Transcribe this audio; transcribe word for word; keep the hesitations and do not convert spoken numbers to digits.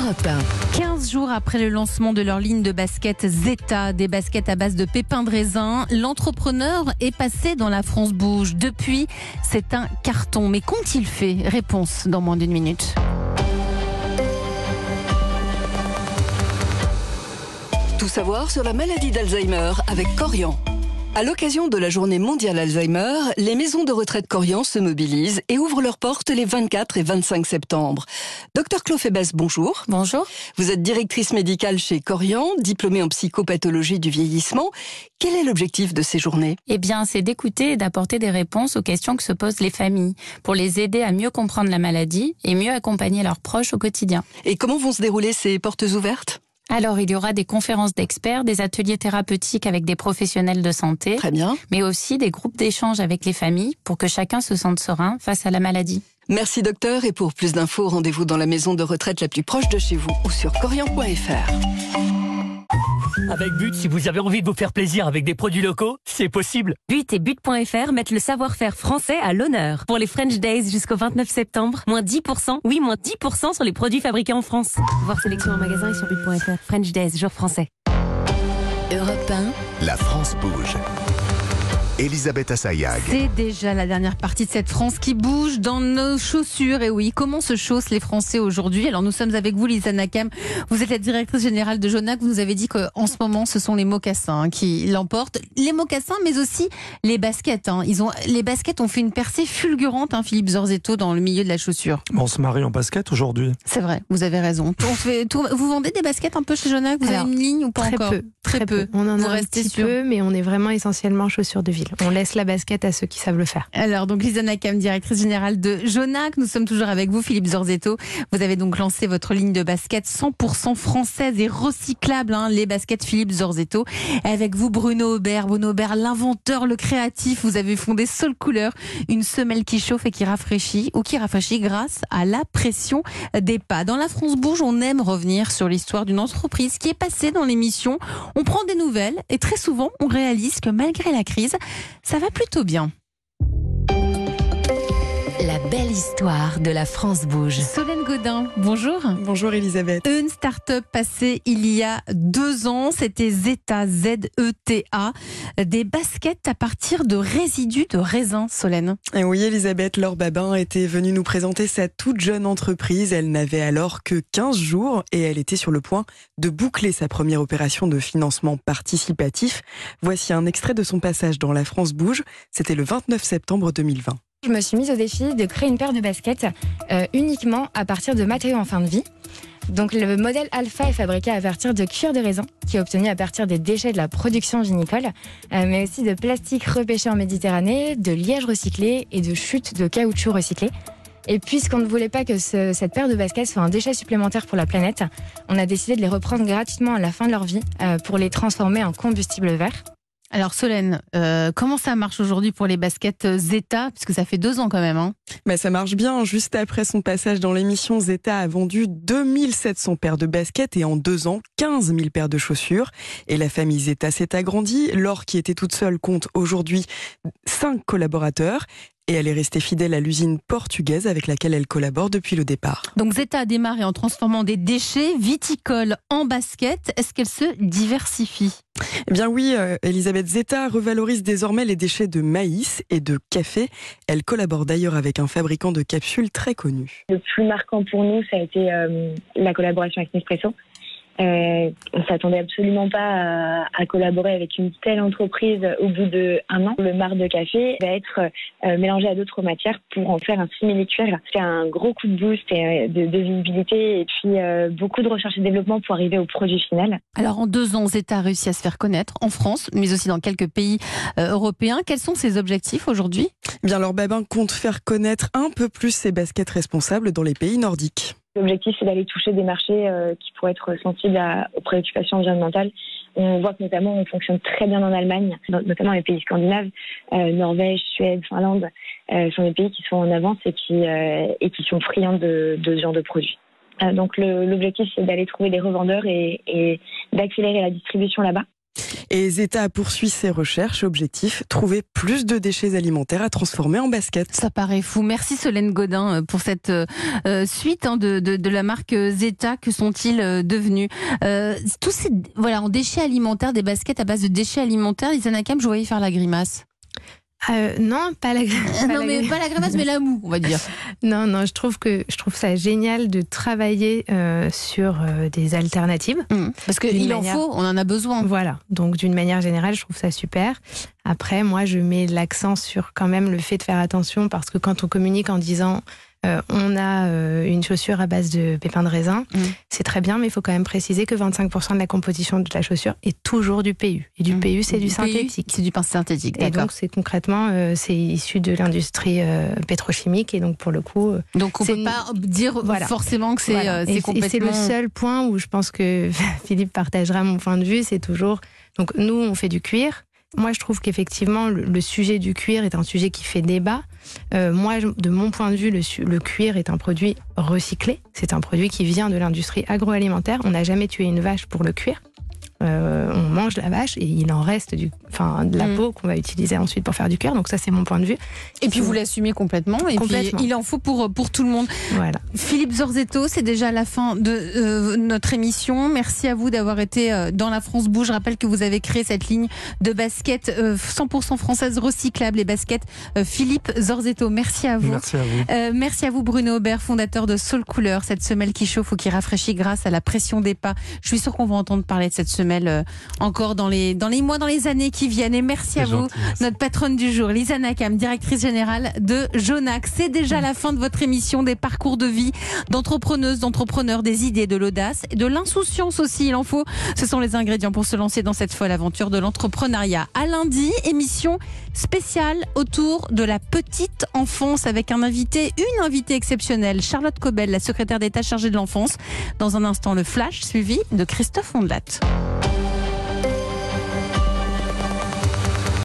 Europe un. quinze jours après le lancement de leur ligne de baskets Zeta, des baskets à base de pépins de raisin, l'entrepreneur est passé dans la France Bouge. Depuis, c'est un carton. Mais qu'ont-ils fait ? Réponse dans moins d'une minute. Tout savoir sur la maladie d'Alzheimer avec Korian. À l'occasion de la journée mondiale Alzheimer, les maisons de retraite Korian se mobilisent et ouvrent leurs portes les vingt-quatre et vingt-cinq septembre. Docteur Clofébès, bonjour. Bonjour. Vous êtes directrice médicale chez Korian, diplômée en psychopathologie du vieillissement. Quel est l'objectif de ces journées ? Eh bien, c'est d'écouter et d'apporter des réponses aux questions que se posent les familles, pour les aider à mieux comprendre la maladie et mieux accompagner leurs proches au quotidien. Et comment vont se dérouler ces portes ouvertes ? Alors, il y aura des conférences d'experts, des ateliers thérapeutiques avec des professionnels de santé. Très bien. Mais aussi des groupes d'échange avec les familles pour que chacun se sente serein face à la maladie. Merci docteur, et pour plus d'infos, rendez-vous dans la maison de retraite la plus proche de chez vous ou sur korian point f r. Avec But, si vous avez envie de vous faire plaisir avec des produits locaux, c'est possible. But et But point f r mettent le savoir-faire français à l'honneur. Pour les French Days jusqu'au vingt-neuf septembre, moins dix pour cent, oui, moins dix pour cent sur les produits fabriqués en France. Voir sélection en magasin et sur but point f r. French Days, jour français. Europe un. La France bouge. Elisabeth Assayag. C'est déjà la dernière partie de cette France qui bouge dans nos chaussures. Et oui, comment se chaussent les Français aujourd'hui ? Alors nous sommes avec vous, Lisa Nakam. Vous êtes la directrice générale de Jonac. Vous nous avez dit qu'en ce moment, ce sont les mocassins qui l'emportent. Les mocassins, mais aussi les baskets. Hein. Ils ont, les baskets ont fait une percée fulgurante, hein, Philippe Zorzetto, dans le milieu de la chaussure. On se marie en basket aujourd'hui. C'est vrai, vous avez raison. On fait tout, vous vendez des baskets un peu chez Jonac ? Vous Alors, avez une ligne ou pas très encore ? peu, Très, très peu. peu. On en vous a un restez petit sûr. peu, mais on est vraiment essentiellement chaussures de ville. On laisse la basket à ceux qui savent le faire. Alors, donc, Lisa Nakam, directrice générale de Jonac. Nous sommes toujours avec vous, Philippe Zorzetto. Vous avez donc lancé votre ligne de baskets cent pour cent française et recyclable, hein, les baskets Philippe Zorzetto. Avec vous, Bruno Aubert. Bruno Aubert, l'inventeur, le créatif. Vous avez fondé Soul Couleur, une semelle qui chauffe et qui rafraîchit, ou qui rafraîchit grâce à la pression des pas. Dans la France Bouge, on aime revenir sur l'histoire d'une entreprise qui est passée dans l'émission. On prend des nouvelles et très souvent, on réalise que malgré la crise, ça va plutôt bien. La belle histoire de la France bouge. Solène Godin, bonjour. Bonjour Elisabeth. Une start-up passée il y a deux ans, c'était Zeta, Z E T A, des baskets à partir de résidus de raisin, Solène. Et oui Elisabeth, Laure Babin était venue nous présenter sa toute jeune entreprise. Elle n'avait alors que quinze jours et elle était sur le point de boucler sa première opération de financement participatif. Voici un extrait de son passage dans La France bouge. C'était le vingt-neuf septembre deux mille vingt. Je me suis mise au défi de créer une paire de baskets euh, uniquement à partir de matériaux en fin de vie. Donc le modèle Alpha est fabriqué à partir de cuir de raisin, qui est obtenu à partir des déchets de la production vinicole, euh, mais aussi de plastique repêché en Méditerranée, de liège recyclé et de chutes de caoutchouc recyclé. Et puisqu'on ne voulait pas que ce, cette paire de baskets soit un déchet supplémentaire pour la planète, on a décidé de les reprendre gratuitement à la fin de leur vie euh, pour les transformer en combustible vert. Alors Solène, euh, comment ça marche aujourd'hui pour les baskets Zeta ? Puisque ça fait deux ans quand même. Hein. Bah, ça marche bien. Juste après son passage dans l'émission, Zeta a vendu deux mille sept cents paires de baskets et en deux ans, quinze mille paires de chaussures. Et la famille Zeta s'est agrandie. Laure, qui était toute seule, compte aujourd'hui cinq collaborateurs. Et elle est restée fidèle à l'usine portugaise avec laquelle elle collabore depuis le départ. Donc Zeta a démarré en transformant des déchets viticoles en baskets. Est-ce qu'elle se diversifie ? Eh bien oui, euh, Elisabeth, Zeta revalorise désormais les déchets de maïs et de café. Elle collabore d'ailleurs avec un fabricant de capsules très connu. Le plus marquant pour nous, ça a été euh, la collaboration avec Nespresso. Euh, on ne s'attendait absolument pas à, à collaborer avec une telle entreprise au bout d'un an. Le marc de café va être euh, mélangé à d'autres matières pour en faire un simili-cuir. C'est un gros coup de boost et de, de visibilité et puis euh, beaucoup de recherche et développement pour arriver au produit final. Alors en deux ans, Zeta a réussi à se faire connaître en France, mais aussi dans quelques pays euh, européens. Quels sont ses objectifs aujourd'hui ? Bien, Laure Babin compte faire connaître un peu plus ses baskets responsables dans les pays nordiques. L'objectif, c'est d'aller toucher des marchés euh, qui pourraient être sensibles à, aux préoccupations environnementales. On voit que notamment, on fonctionne très bien en Allemagne, notamment les pays scandinaves, euh, Norvège, Suède, Finlande, euh, sont des pays qui sont en avance et qui, euh, et qui sont friands de, de ce genre de produits. Euh, donc le, l'objectif, c'est d'aller trouver des revendeurs et, et d'accélérer la distribution là-bas. Et Zeta poursuit ses recherches. Objectif, trouver plus de déchets alimentaires à transformer en basket. Ça paraît fou. Merci Solène Godin pour cette euh, suite hein, de, de, de la marque Zeta. Que sont-ils euh, devenus euh, tous ces, voilà, en déchets alimentaires, des baskets à base de déchets alimentaires. Lisa Nakam, je voyais faire la grimace. Euh, non, pas la grimace. Non, mais pas la grimace, mais la moue, on va dire. Non, non, je trouve que je trouve ça génial de travailler euh, sur euh, des alternatives. Mmh, parce qu'il manière... en faut, on en a besoin. Voilà, donc d'une manière générale, je trouve ça super. Après, moi, je mets l'accent sur quand même le fait de faire attention, parce que quand on communique en disant... Euh, on a euh, une chaussure à base de pépins de raisin, mmh. c'est très bien, mais il faut quand même préciser que vingt-cinq pour cent de la composition de la chaussure est toujours du P U. Et du mmh. P U, c'est du, du synthétique. C'est du pain synthétique, d'accord. Et donc, c'est concrètement, euh, c'est issu de l'industrie euh, pétrochimique. Et donc, pour le coup... Euh, donc, on ne peut une... pas dire voilà. forcément que c'est voilà. euh, complètement... Et c'est le seul point où je pense que Philippe partagera mon point de vue, c'est toujours... Donc, nous, on fait du cuir. Moi, je trouve qu'effectivement, le, le sujet du cuir est un sujet qui fait débat. Euh, moi, de mon point de vue, le, le cuir est un produit recyclé. C'est un produit qui vient de l'industrie agroalimentaire. On n'a jamais tué une vache pour le cuir. Euh, on mange la vache et il en reste du, enfin, de la mmh. peau qu'on va utiliser ensuite pour faire du cuir. Donc ça, c'est mon point de vue. Et puis vous l'assumez complètement. Et complètement. Puis il en faut pour, pour tout le monde. Voilà. Philippe Zorzetto, c'est déjà la fin de euh, notre émission. Merci à vous d'avoir été euh, dans La France Bouge. Je rappelle que vous avez créé cette ligne de baskets euh, cent pour cent françaises recyclables, les baskets euh, Philippe Zorzetto. Merci à vous. Merci à vous. Euh, merci à vous Bruno Aubert, fondateur de Soul Couleur, cette semelle qui chauffe ou qui rafraîchit grâce à la pression des pas. Je suis sûre qu'on va entendre parler de cette semelle Euh, encore dans les, dans les mois, dans les années qui viennent. Et merci à vous, merci. Notre patronne du jour, Lisa Nakam, directrice générale de Jonac. C'est déjà la fin de votre émission, des parcours de vie d'entrepreneuses, d'entrepreneurs, des idées, de l'audace et de l'insouciance aussi, il en faut. Ce sont les ingrédients pour se lancer dans cette folle aventure de l'entrepreneuriat. À lundi, émission spéciale autour de la petite enfance avec un invité, une invitée exceptionnelle, Charlotte Cobel, la secrétaire d'État chargée de l'enfance. Dans un instant, le flash suivi de Christophe Ondelat.